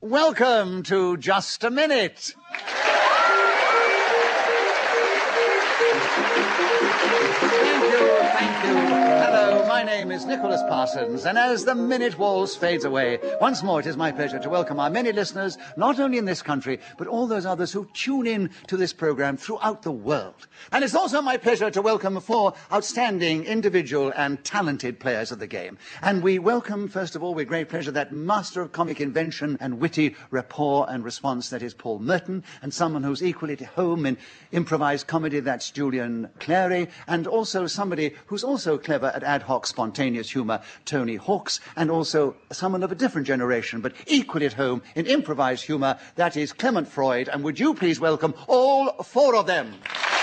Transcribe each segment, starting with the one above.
Welcome to Just a Minute. Thank you. Hello, my name is Nicholas Parsons, and as the minute waltz fades away, once more it is my pleasure to welcome our many listeners, not only in this country, but all those others who tune in to this program throughout the world. And it's also my pleasure to welcome 4 outstanding individual and talented players of the game. And we welcome, first of all, with great pleasure, that master of comic invention and witty rapport and response, that is Paul Merton, and someone who's equally at home in improvised comedy, that's Julian Clary, and also somebody who's also clever at ad hoc spontaneous humour, Tony Hawks, and also someone of a different generation, but equally at home in improvised humour, that is Clement Freud. And would you please welcome all 4 of them?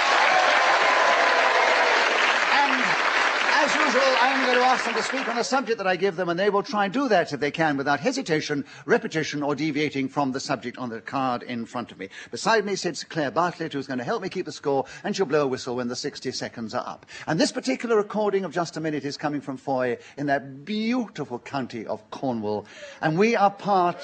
As usual, I'm going to ask them to speak on the subject that I give them, and they will try and do that if they can without hesitation, repetition, or deviating from the subject on the card in front of me. Beside me sits Claire Bartlett, who's going to help me keep the score, and she'll blow a whistle when the 60 seconds are up. And this particular recording of Just a Minute is coming from Foy in that beautiful county of Cornwall. And we are part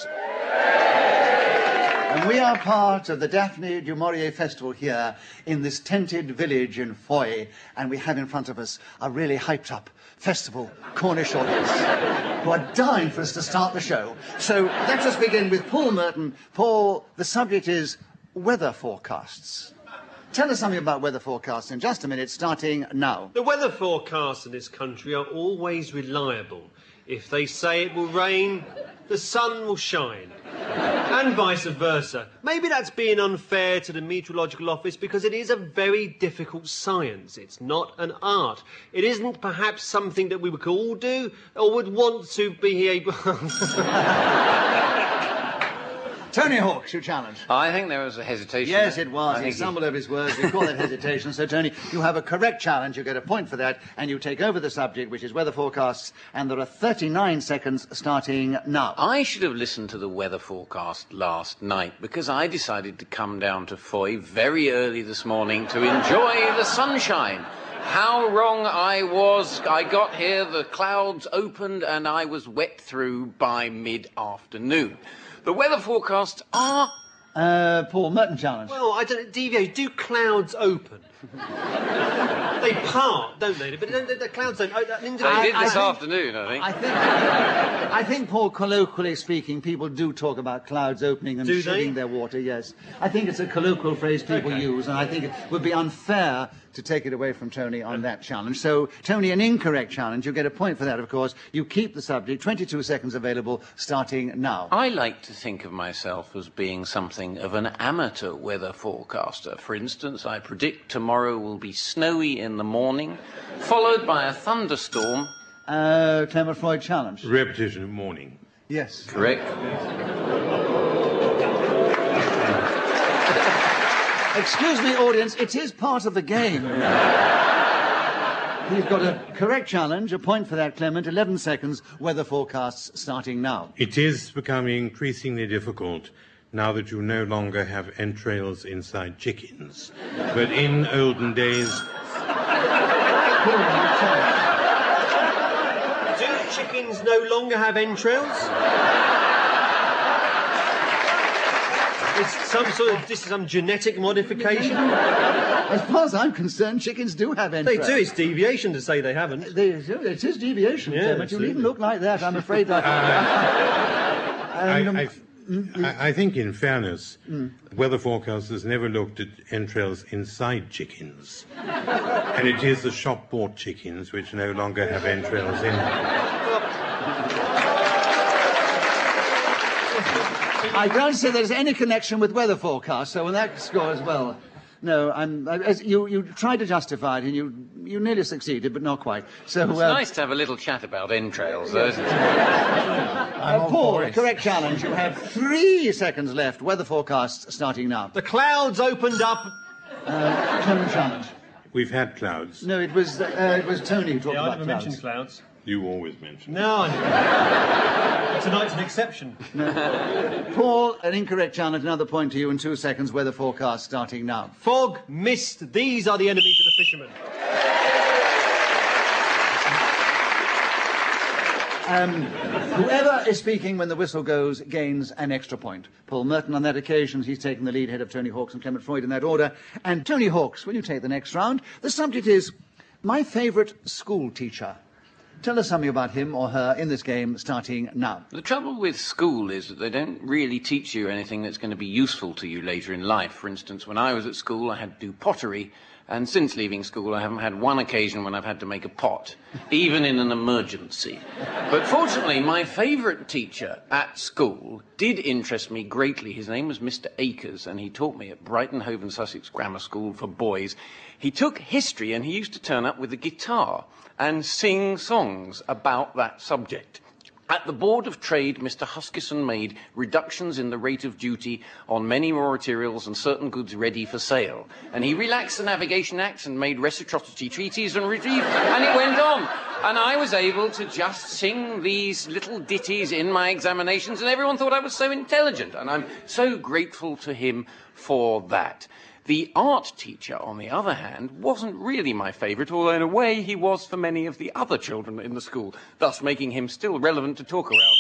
of the Daphne du Maurier Festival here in this tented village in Foy, and we have in front of us a really hyped-up festival Cornish audience who are dying for us to start the show. So let us begin with Paul Merton. Paul, the subject is weather forecasts. Tell us something about weather forecasts in just a minute, starting now. The weather forecasts in this country are always reliable. If they say it will rain, the sun will shine. And vice versa. Maybe that's being unfair to the meteorological office because it is a very difficult science. It's not an art. It isn't perhaps something that we could all do or would want to be able... Tony Hawks, you challenge. I think there was a hesitation. Yes, it was. He stumbled over his words. We call that hesitation. So, Tony, you have a correct challenge. You get a point for that, and you take over the subject, which is weather forecasts, and there are 39 seconds starting now. I should have listened to the weather forecast last night because I decided to come down to Foy very early this morning to enjoy the sunshine. How wrong I was. I got here, the clouds opened, and I was wet through by mid-afternoon. The weather forecasts are... Paul, Merton challenge. Well, I don't... Deviate, do clouds open? They part, don't they? But the clouds don't... They did this afternoon, I think. I think, Paul, colloquially speaking, people do talk about clouds opening and shedding their water, yes. I think it's a colloquial phrase people use, and I think it would be unfair to take it away from Tony on that challenge. So, Tony, an incorrect challenge. You get a point for that, of course. You keep the subject. 22 seconds available, starting now. I like to think of myself as being something of an amateur weather forecaster. For instance, I predict tomorrow will be snowy in the morning, followed by a thunderstorm. Clement Freud challenge. Repetition of morning. Yes. Correct. Excuse me, audience, it is part of the game. He's got a correct challenge, a point for that, Clement. 11 seconds, weather forecasts starting now. It is becoming increasingly difficult now that you no longer have entrails inside chickens. But in olden days... Do chickens no longer have entrails? This is some genetic modification? As far as I'm concerned, chickens do have entrails. They do. It's deviation to say they haven't. They do. It is deviation, yeah, but you needn't look like that. I'm afraid that... I think, in fairness, weather forecasters never looked at entrails inside chickens. And it is the shop-bought chickens which no longer have entrails in them. I don't say there's any connection with weather forecasts, so on that score as well. No, you tried to justify it, and you nearly succeeded, but not quite. So it's nice to have a little chat about entrails, though, isn't it? Paul, correct challenge. You have 3 seconds left. Weather forecasts starting now. The clouds opened up. Clement challenge. We've had clouds. No, it was Tony who talked about clouds. I never mentioned clouds. You always mention it. No, I never. Tonight's an exception. No. Paul, an incorrect challenge. Another point to you in 2 seconds. Weather forecast starting now. Fog, mist, these are the enemies of the fishermen. Whoever is speaking when the whistle goes gains an extra point. Paul Merton on that occasion, he's taken the lead ahead of Tony Hawks and Clement Freud in that order. And Tony Hawks, will you take the next round? The subject is my favourite school teacher. Tell us something about him or her in this game, starting now. The trouble with school is that they don't really teach you anything that's going to be useful to you later in life. For instance, when I was at school, I had to do pottery, and since leaving school, I haven't had one occasion when I've had to make a pot, even in an emergency. But fortunately, my favourite teacher at school did interest me greatly. His name was Mr. Akers, and he taught me at Brighton Hove and Sussex Grammar School for boys. He took history, and he used to turn up with a guitar and sing songs about that subject. At the Board of Trade, Mr. Huskisson made reductions in the rate of duty on many raw materials and certain goods ready for sale. And he relaxed the Navigation Acts and made reciprocity treaties and it went on. And I was able to just sing these little ditties in my examinations, and everyone thought I was so intelligent. And I'm so grateful to him for that. The art teacher, on the other hand, wasn't really my favourite, although in a way he was for many of the other children in the school, thus making him still relevant to talk around.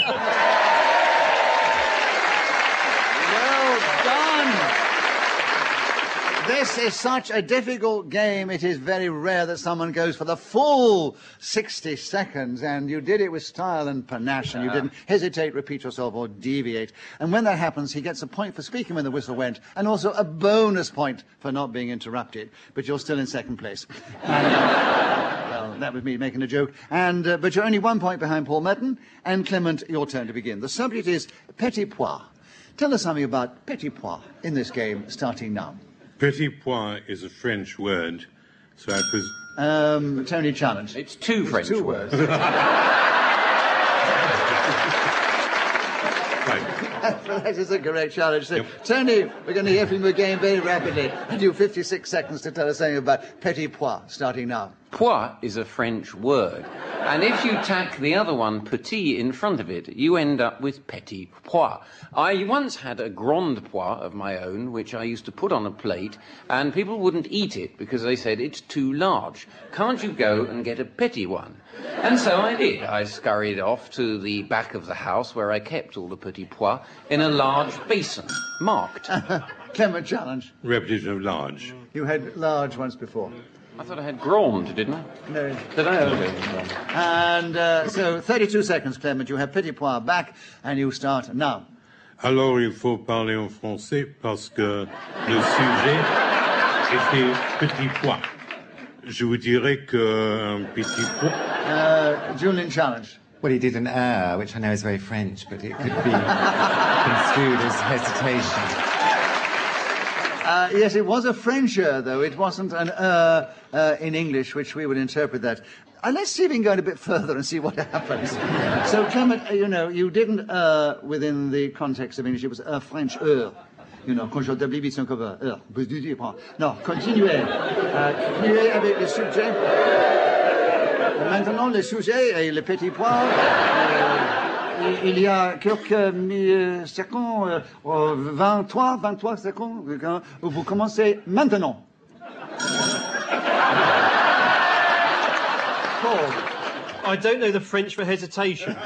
Well done! This is such a difficult game. It is very rare that someone goes for the full 60 seconds, and you did it with style and panache, and you didn't hesitate, repeat yourself, or deviate. And when that happens, he gets a point for speaking when the whistle went, and also a bonus point for not being interrupted. But you're still in second place. And, well, that was me making a joke. And but you're only 1 point behind Paul Merton. And Clement, your turn to begin. The subject is petit pois. Tell us something about petit pois in this game, starting now. Petit pois is a French word, so I was... Tony, challenge. It's two French words. Right. That is a great challenge. So, Yep. Tony, we're going to hear from you again very rapidly. And you 56 seconds to tell us something about petit pois, starting now. Pois is a French word, and if you tack the other one, petit, in front of it, you end up with petit pois. I once had a grande pois of my own, which I used to put on a plate, and people wouldn't eat it because they said it's too large. Can't you go and get a petit one? And so I did. I scurried off to the back of the house where I kept all the petit pois in a large basin, marked. Clement, challenge. Repetition of large. You had large once before. I thought I had grande, didn't I? No. Did I? Okay. And so 32 seconds, Clement. You have petit pois back, and you start now. Alors il faut parler en français parce que le sujet était petit pois. Je vous dirais qu'un petit pois... Julian, challenge. Well, he did an which I know is very French, but it could be construed as hesitation. Yes, it was a French though. It wasn't an in English, which we would interpret that. Let's see if we can go a bit further and see what happens. So, Clement, you didn't within the context of English. It was a French quand je t'oublie son cover. Non, continuez. Continuez avec le sujet. Maintenant, le sujet est le petit pois. Il y a quelques secondes, 23 secondes, vous commencez maintenant. Paul. I don't know the French for hesitation.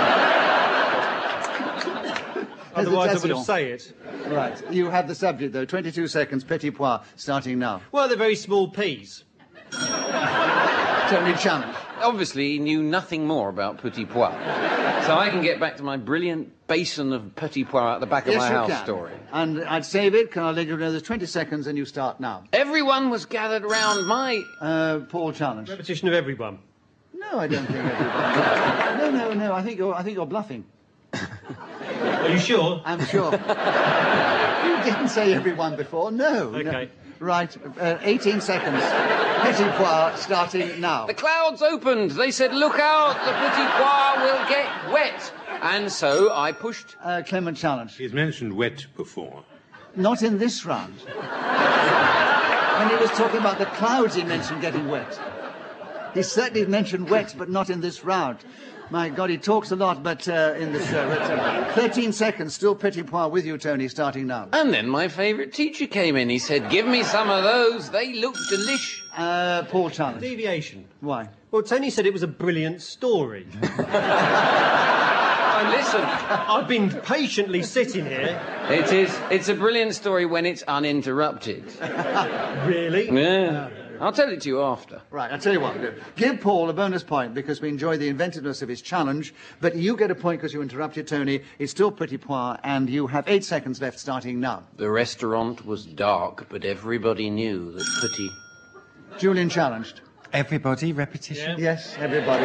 Otherwise I would have said it. Right. You have the subject, though. 22 seconds, petit pois, starting now. Well, they're very small peas. Tony, challenge. Obviously, he knew nothing more about petit pois. So I can get back to my brilliant basin of petit pois at the back of my house story. And I'd save it. Can I let you know there's 20 seconds and you start now. Everyone was gathered round my... Paul, challenge. Repetition of everyone. No, I don't think everyone. No. I think you're bluffing. Are you sure? I'm sure. You didn't say everyone before. No. Okay. No. Right. 18 seconds. Petit pois starting now. The clouds opened. They said, look out, the petit pois will get wet. And so I pushed... Clement, challenge. He's mentioned wet before. Not in this round. When he was talking about the clouds, he mentioned getting wet. He certainly mentioned wet, but not in this round. My God, he talks a lot, but in this show. 13 seconds, still petit pois with you, Tony, starting now. And then my favourite teacher came in. He said, give me some of those. They look delish. Paul, challenge. Deviation. Why? Well, Tony said it was a brilliant story. And listen, I've been patiently sitting here. it's a brilliant story when it's uninterrupted. Really? Yeah. I'll tell it to you after. Right, I'll tell you what we'll do. Give Paul a bonus point because we enjoy the inventiveness of his challenge, but you get a point because you interrupted Tony. It's still Petit Pois, and you have 8 seconds left starting now. The restaurant was dark, but everybody knew that Petit... Julian challenged. Everybody, repetition? Yes, everybody.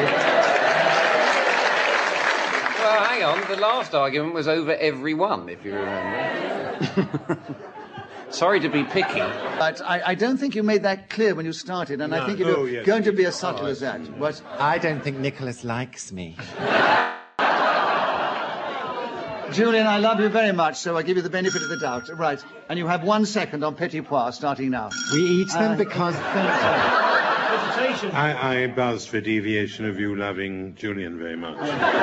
Well, hang on. The last argument was over everyone, if you remember. Sorry to be picky. But I don't think you made that clear when you started, and I think you're going to be as subtle as that. What? I don't think Nicholas likes me. Julian, I love you very much, so I give you the benefit of the doubt. Right, and you have 1 second on Petit Pois starting now. We eat them because... Hesitation. I buzzed for deviation of you loving Julian very much.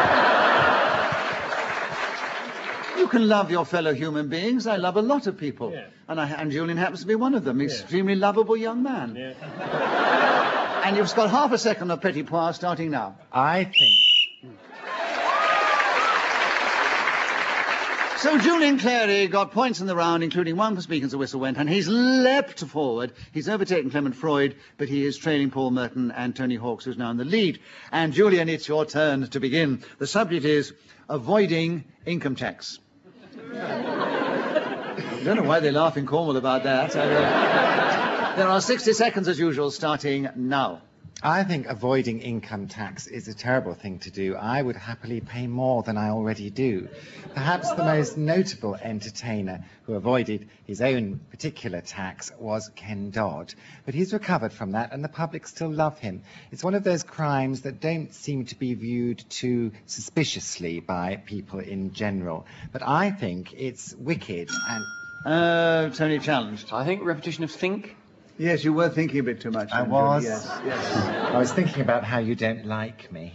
You can love your fellow human beings. I love a lot of people. Yeah. And Julian happens to be one of them. Extremely lovable young man. Yeah. And you've got half a second of Petit Pois starting now. I think... So Julian Clary got points in the round, including 1 for speaking as the whistle went, and he's leapt forward. He's overtaken Clement Freud, but he is trailing Paul Merton and Tony Hawks, who's now in the lead. And Julian, it's your turn to begin. The subject is avoiding income tax. I don't know why they laugh in Cornwall about that. There are 60 seconds as usual, starting now. I think avoiding income tax is a terrible thing to do. I would happily pay more than I already do. Perhaps the most notable entertainer who avoided his own particular tax was Ken Dodd. But he's recovered from that, and the public still love him. It's one of those crimes that don't seem to be viewed too suspiciously by people in general. But I think it's wicked and... Tony challenged. I think repetition of think. Yes, you were thinking a bit too much. I then, was. Julie. Yes. I was thinking about how you don't like me.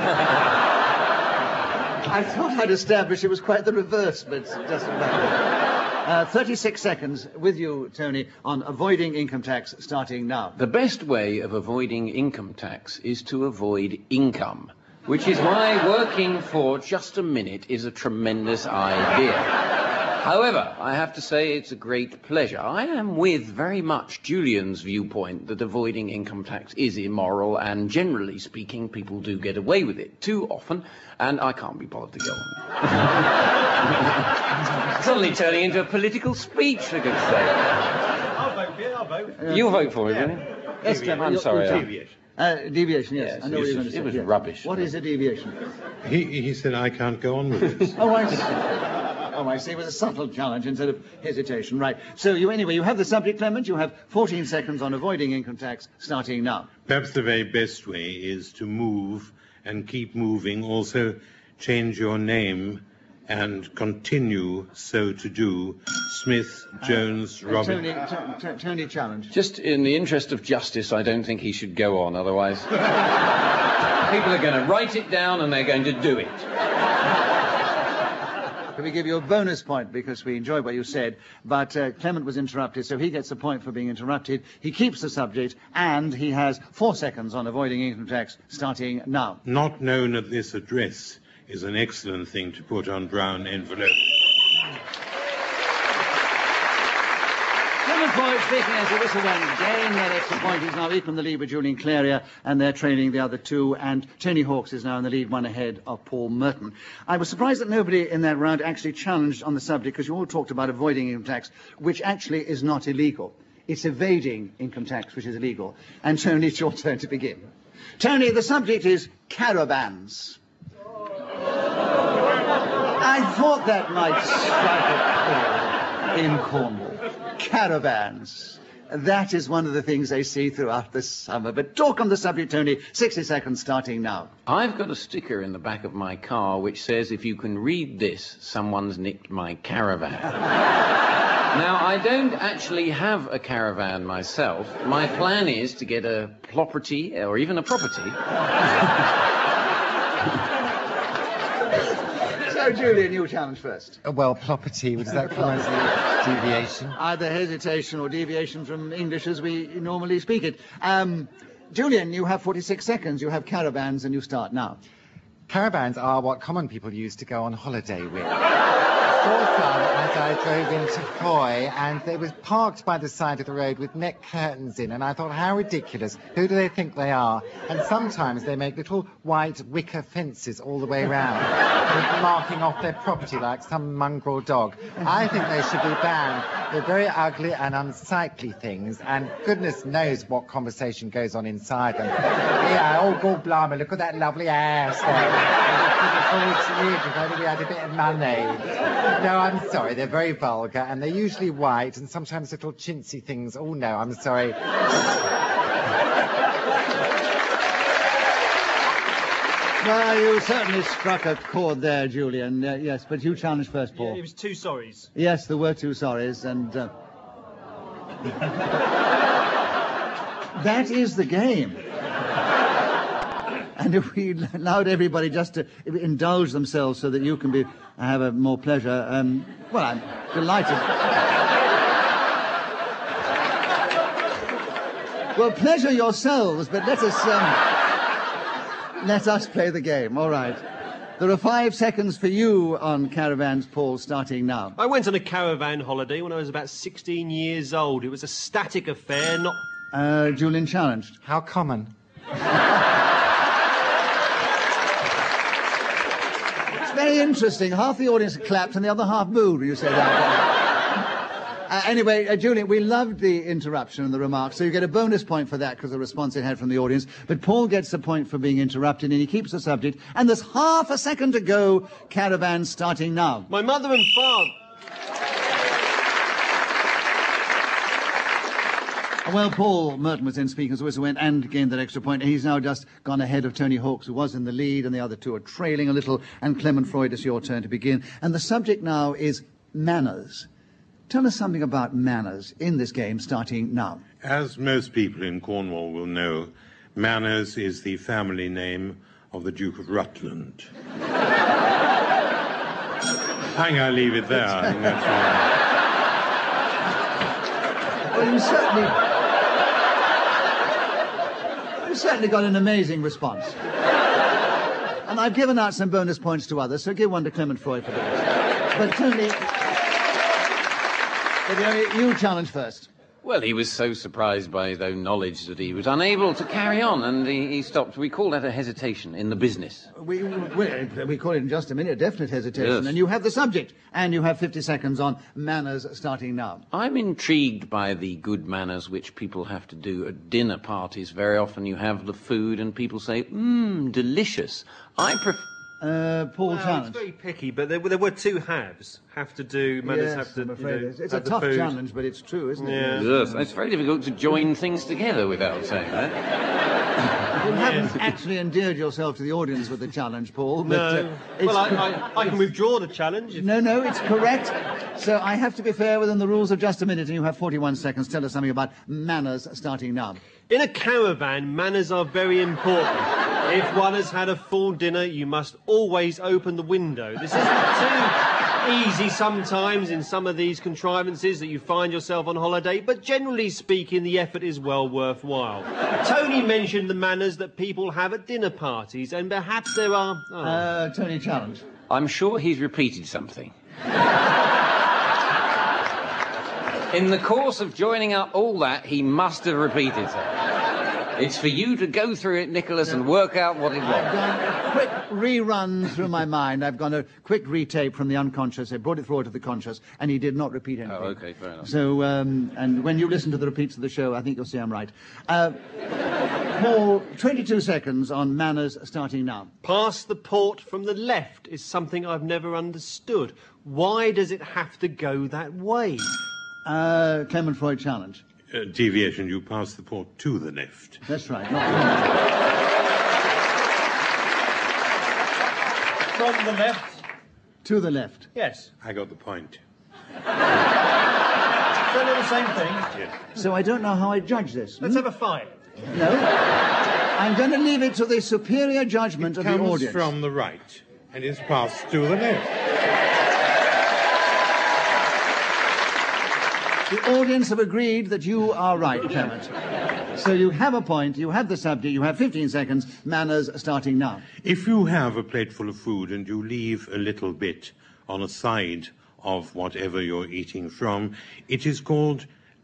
I thought I'd established it was quite the reverse, but it doesn't matter. 36 seconds with you, Tony, on avoiding income tax, starting now. The best way of avoiding income tax is to avoid income, which is why working for just a minute is a tremendous idea. However, I have to say it's a great pleasure. I am with very much Julian's viewpoint that avoiding income tax is immoral, and generally speaking, people do get away with it too often, and I can't be bothered to go on. Suddenly turning into a political speech, for goodness sake. I'll vote for you, I'll vote. You'll vote for it, will you? Yes, Clement, I'm sorry. Deviation. Deviation, yes. Yes, I know what you're going to say. it was yes. rubbish. What is a deviation? He said, I can't go on with this. Oh, I see. Oh, I see. It was a subtle challenge instead of hesitation. Right. So, you have the subject, Clement. You have 14 seconds on avoiding income tax, starting now. Perhaps the very best way is to move and keep moving. Also, change your name and continue so to do. Smith, Jones, Robin... Tony challenge. Just in the interest of justice, I don't think he should go on, otherwise people are going to write it down and they're going to do it. Can we give you a bonus point because we enjoyed what you said, but Clement was interrupted, so he gets a point for being interrupted. He keeps the subject, and he has 4 seconds on avoiding income tax, starting now. Not known at this address is an excellent thing to put on brown envelopes. Clement Freud speaking as the whistle went. Gain that extra point. He's now equal in the lead with Julian Clarier, and they're trailing the other two, and Tony Hawks is now in the lead, 1 ahead of Paul Merton. I was surprised that nobody in that round actually challenged on the subject, because you all talked about avoiding income tax, which actually is not illegal. It's evading income tax, which is illegal. And Tony, it's your turn to begin. Tony, the subject is caravans. I thought that might strike a chord in Cornwall. Caravans. That is one of the things they see throughout the summer. But talk on the subject, Tony. 60 seconds starting now. I've got a sticker in the back of my car which says, if you can read this, someone's nicked my caravan. Now, I don't actually have a caravan myself. My plan is to get a ploperty, or even a property. So, Julian, you challenge first. Well, ploperty, does that come as a deviation? Either hesitation or deviation from English as we normally speak it. Julian, you have 46 seconds. You have caravans and you start now. Caravans are what common people use to go on holiday with. Saw some as I drove into Foy, and they were parked by the side of the road with net curtains in, and I thought, how ridiculous. Who do they think they are? And sometimes they make little white wicker fences all the way round, with marking off their property like some mongrel dog. I think they should be banned. They're very ugly and unsightly things, and goodness knows what conversation goes on inside them. Yeah, oh, God blimey, look at that lovely ass there. If only we had a bit of money. No, I'm sorry, they're very vulgar, and they're usually white, and sometimes little chintzy things. Oh, no, I'm sorry. Well, you certainly struck a chord there, Julian. Yes, but you challenged first, Paul. Yeah, it was 2 sorries. Yes, there were 2 sorries, and... that is the game. And if we allowed everybody just to indulge themselves so that you can have a more pleasure, well, I'm delighted. Well, pleasure yourselves, but let us play the game. All right. There are 5 seconds for you on caravans, Paul, starting now. I went on a caravan holiday when I was about 16 years old. It was a static affair, not... Julian challenged. How common? Very interesting. Half the audience clapped and the other half booed when you said that. Anyway, Julian, we loved the interruption and the remarks, so you get a bonus point for that because of the response it had from the audience. But Paul gets the point for being interrupted, and he keeps the subject. And there's half a second to go. Caravan starting now. My mother and father... Well, Paul Merton was in Speaker's Whistle went and gained that extra point. He's now just gone ahead of Tony Hawks, who was in the lead, and the other 2 are trailing a little. And Clement Freud, it's your turn to begin. And the subject now is manners. Tell us something about manners in this game, starting now. As most people in Cornwall will know, Manners is the family name of the Duke of Rutland. I think I'll leave it there. I think that's right. Well, you certainly got an amazing response. And I've given out some bonus points to others, so give one to Clement Freud for this. But Tony, you challenge first. Well, he was so surprised by his own knowledge that he was unable to carry on, and he stopped. We call that a hesitation in the business. We call it in just a minute a definite hesitation. Yes. And you have the subject, and you have 50 seconds on manners starting now. I'm intrigued by the good manners which people have to do at dinner parties. Very often you have the food and people say, delicious. I prefer... Paul challenge. It's very picky, but there were 2 halves. Have to do, manners have to... I'm afraid it's a have the tough food. challenge, but it's true, isn't it? Yeah. Yes, it's very difficult to join things together without saying that. You haven't actually endeared yourself to the audience with the challenge, Paul. But, No. Well, I can withdraw the challenge. No, it's correct. So I have to be fair within the rules of just a minute, and you have 41 seconds. Tell us something about manners starting now. In a caravan, manners are very important. If one has had a full dinner, you must always open the window. This isn't too easy sometimes in some of these contrivances that you find yourself on holiday, but generally speaking, the effort is well worthwhile. Tony mentioned the manners that people have at dinner parties, and perhaps there are... Tony challenge. I'm sure he's repeated something. In the course of joining up all that, he must have repeated something. It's for you to go through it, Nicholas, and work out what it was. I've done a quick rerun through my mind. I've gone a quick retape from the unconscious. I brought it forward to the conscious, and he did not repeat anything. Oh, okay, fair enough. So, and when you listen to the repeats of the show, I think you'll see I'm right. Paul, 22 seconds on manners starting now. Pass the port from the left is something I've never understood. Why does it have to go that way? Clement Freud challenge. Deviation, you pass the port to the left. That's right. From the left? To the left. Yes. I got the point. So they're the same thing. Yes. So I don't know how I judge this. Let's have a fight. No. I'm going to leave it to the superior judgment of the Comes audience. from the right and is passed to the left. The audience have agreed that you are right, Clement. So you have a point, you have the subject, you have 15 seconds. Manners starting now. If you have a plate full of food and you leave a little bit on a side of whatever you're eating from, it is called...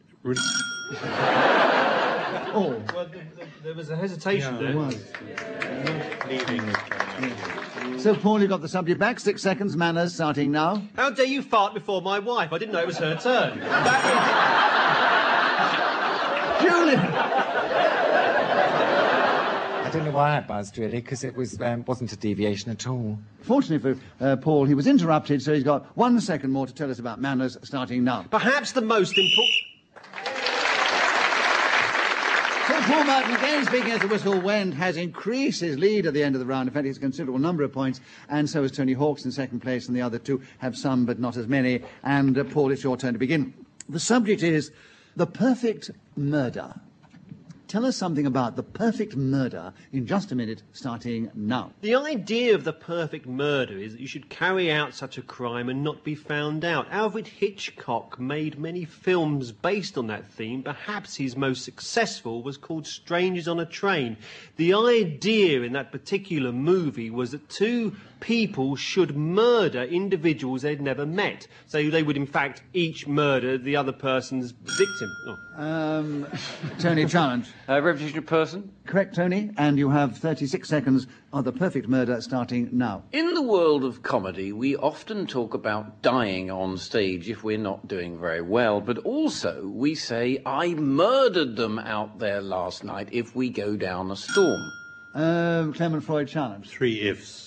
Oh. Well, there was a hesitation there. was. Leaving it. So, Paul, you got the subject back. 6 seconds. Manners starting now. How dare you fart before my wife? I didn't know it was her turn. Julian! I don't know why I buzzed, really, because it wasn't a deviation at all. Fortunately for Paul, he was interrupted, so he's got 1 second more to tell us about manners starting now. Perhaps the most important... So Paul Merton, again speaking as the whistle went, has increased his lead at the end of the round. In fact, it's a considerable number of points, and so is Tony Hawks in second place, and the other two have some but not as many. And Paul, it's your turn to begin. The subject is the perfect murder. Tell us something about the perfect murder in just a minute, starting now. The idea of the perfect murder is that you should carry out such a crime and not be found out. Alfred Hitchcock made many films based on that theme. Perhaps his most successful was called Strangers on a Train. The idea in that particular movie was that two people should murder individuals they'd never met. So they would, in fact, each murder the other person's victim. Oh. Tony, challenge. Repetition of person? Correct, Tony, and you have 36 seconds of the perfect murder starting now. In the world of comedy, we often talk about dying on stage if we're not doing very well, but also we say, I murdered them out there last night if we go down a storm. Clement Freud, challenge. 3 ifs.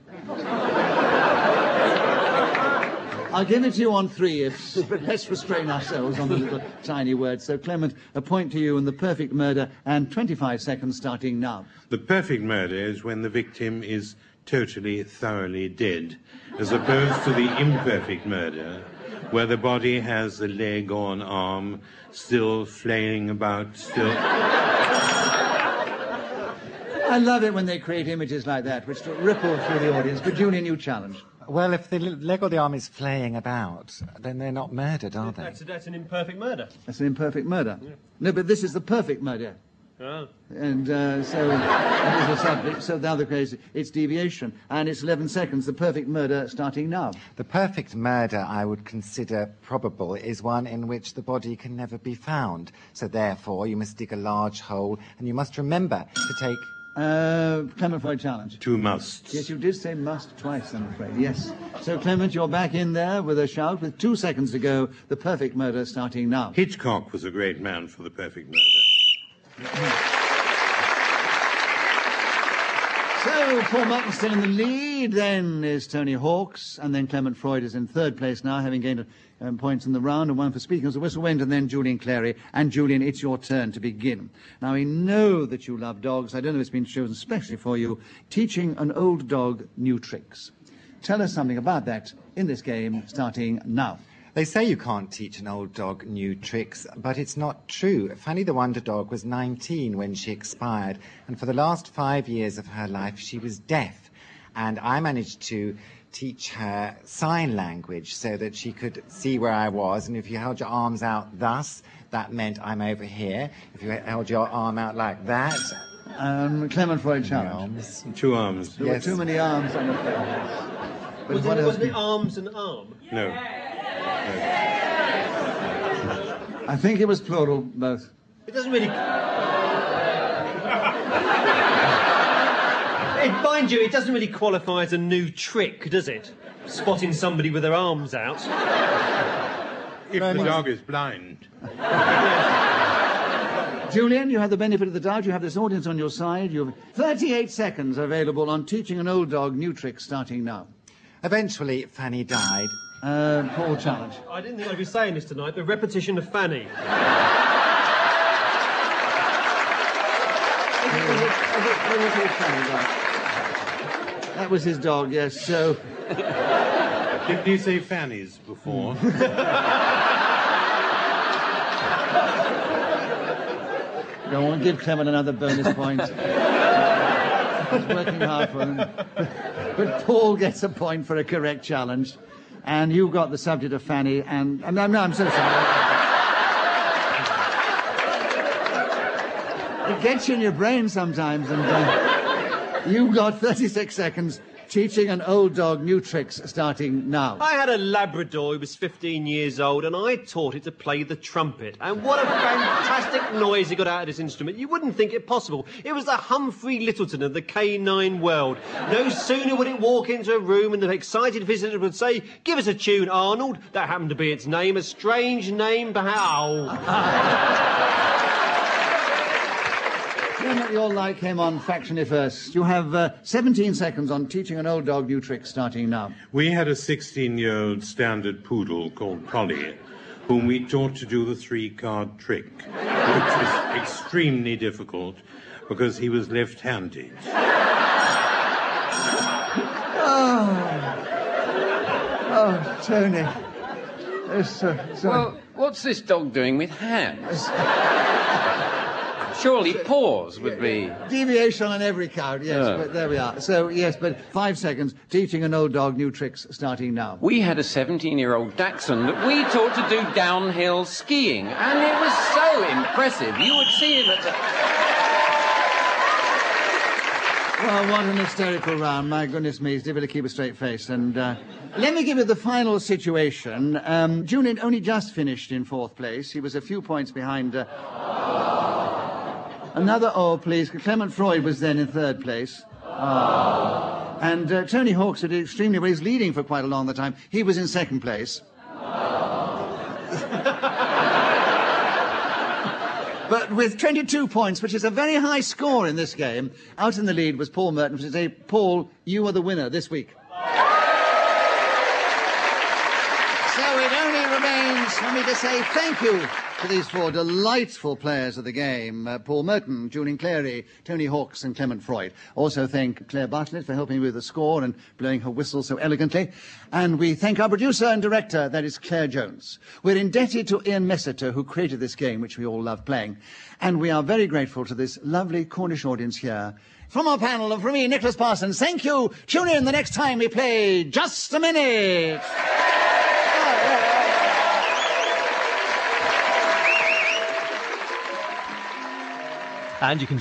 I'll give it to you on 3 ifs, but let's restrain ourselves on the little tiny words. So, Clement, a point to you in the perfect murder, and 25 seconds starting now. The perfect murder is when the victim is totally, thoroughly dead, as opposed to the imperfect murder, where the body has a leg or an arm still flailing about, still... I love it when they create images like that, which ripple through the audience. But, Julian, you challenge. Well, if the leg or the arm is flaying about, then they're not murdered, are they? That's an imperfect murder. That's an imperfect murder. Yeah. No, but this is the perfect murder. Oh. And so that is the subject. So now the case, it's deviation. And it's 11 seconds, the perfect murder starting now. The perfect murder I would consider probable is one in which the body can never be found. So therefore, you must dig a large hole, and you must remember to take... Clement Freud, challenge. 2 musts. Yes, you did say must twice, I'm afraid. Yes. So, Clement, you're back in there with a shout with 2 seconds to go. The perfect murder starting now. Hitchcock was a great man for the perfect murder. So, Paul Merton's still in the lead. Then is Tony Hawks, and then Clement Freud is in third place now, having gained points in the round, and 1 for speaking as the whistle went, and then Julian Clary. And Julian, it's your turn to begin. Now, we know that you love dogs. I don't know if it's been chosen especially for you. Teaching an old dog new tricks. Tell us something about that in this game, starting now. They say you can't teach an old dog new tricks, but it's not true. Fanny the Wonder Dog was 19 when she expired, and for the last 5 years of her life, she was deaf. And I managed to teach her sign language so that she could see where I was, and if you held your arms out thus, that meant I'm over here. If you held your arm out like that... Clement Freud, challenge. 2 arms. There were too many arms on the field. But Wasn't it arms and arm? No. I think it was plural, both. It doesn't really... Mind you, it doesn't really qualify as a new trick, does it? Spotting somebody with their arms out. If the dog is blind. Julian, you have the benefit of the doubt. You have this audience on your side. You have 38 seconds available on teaching an old dog new tricks starting now. Eventually, Fanny died. Paul, challenge. I didn't think I'd be saying this tonight, but repetition of Fanny. That was his dog, yes, so... Didn't you say Fanny's before? Go on, give Clement another bonus point. He's working hard for him. But Paul gets a point for a correct challenge. And you got the subject of Fanny, and... I'm so sorry. It gets you in your brain sometimes, and you've got 36 seconds teaching an old dog new tricks starting now. I had a Labrador who was 15 years old, and I taught it to play the trumpet. And what a fantastic noise he got out of this instrument. You wouldn't think it possible. It was the Humphrey Littleton of the K9 world. No sooner would it walk into a room and the excited visitor would say, "Give us a tune, Arnold." That happened to be its name. A strange name, perhaps. What your like came on Factually First. You have 17 seconds on teaching an old dog new tricks starting now. We had a 16-year-old standard poodle called Polly, whom we taught to do the 3-card trick, which was extremely difficult because he was left-handed. Oh, Tony. Well, what's this dog doing with hands? Surely paws would be... Deviation on every count, yes, but there we are. So, yes, but 5 seconds, teaching an old dog new tricks starting now. We had a 17-year-old Dachshund that we taught to do downhill skiing, and it was so impressive. You would see him at the... Well, what an hysterical round. My goodness me, he's difficult to keep a straight face. And let me give you the final situation. Julian only just finished in 4th place. He was a few points behind... Another please. Clement Freud was then in 3rd place. And Tony Hawks did extremely well. He's leading for quite a long time. He was in 2nd place. But with 22 points, which is a very high score in this game, out in the lead was Paul Merton, which is a Paul, you are the winner this week. So it only remains for me to say thank you to these 4 delightful players of the game, Paul Merton, Julian Clary, Tony Hawks and Clement Freud. Also thank Claire Bartlett for helping me with the score and blowing her whistle so elegantly. And we thank our producer and director, that is Claire Jones. We're indebted to Ian Messiter, who created this game, which we all love playing. And we are very grateful to this lovely Cornish audience here. From our panel and from me, Nicholas Parsons, thank you. Tune in the next time we play Just a Minute. And you can